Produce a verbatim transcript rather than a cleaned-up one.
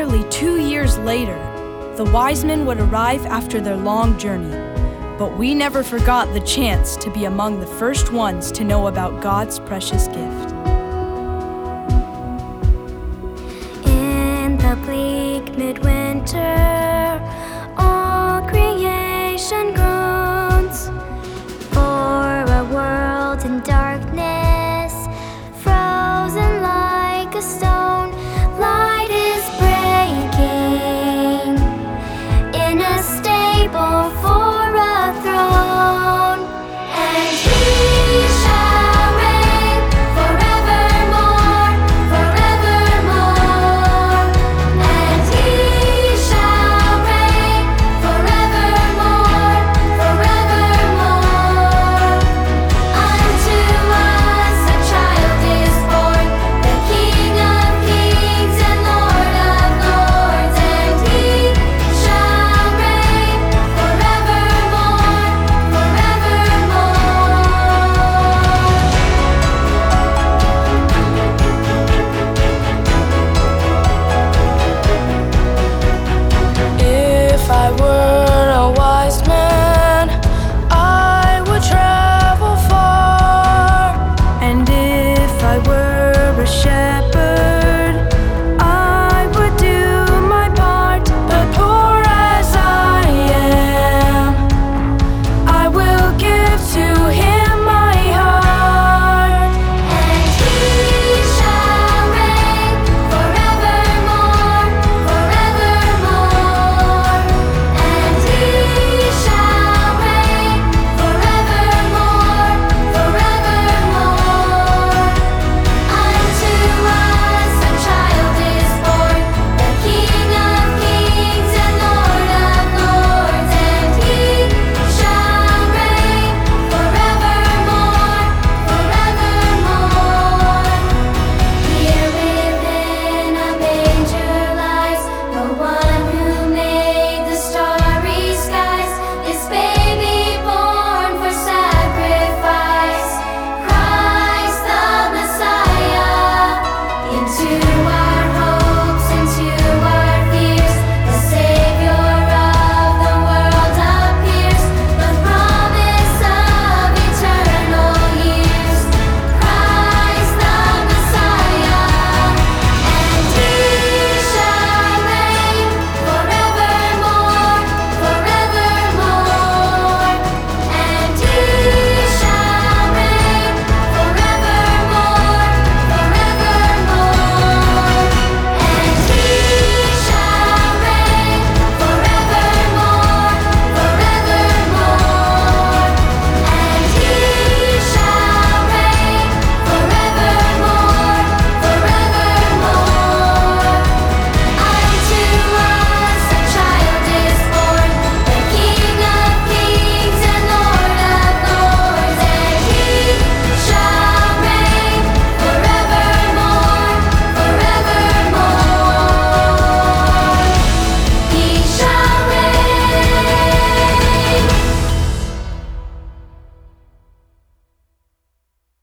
nearly two years later, the wise men would arrive after their long journey. But we never forgot the chance to be among the first ones to know about God's precious gift. In the bleak midwinter, all creation groans for a world in darkness, frozen like a stone. Light is breaking in a stable for a throne, and He shall reign forevermore, forevermore, and He shall reign forevermore, forevermore. Unto us a child is born, the King of kings and Lord of lords, and He shall reign forevermore, forevermore. If I were a wise man, I would travel far. And if I were a shepherd, I would do my part. But poor as I am, I will give to Him my heart. And He shall reign forevermore, forevermore, and He shall reign forevermore, forevermore. Unto us a child is born, the King of kings and Lord of lords, and He shall reign forevermore, forevermore. Here within a manger lies the one who made the starry skies, this baby born for sacrifice, Christ the Messiah. Into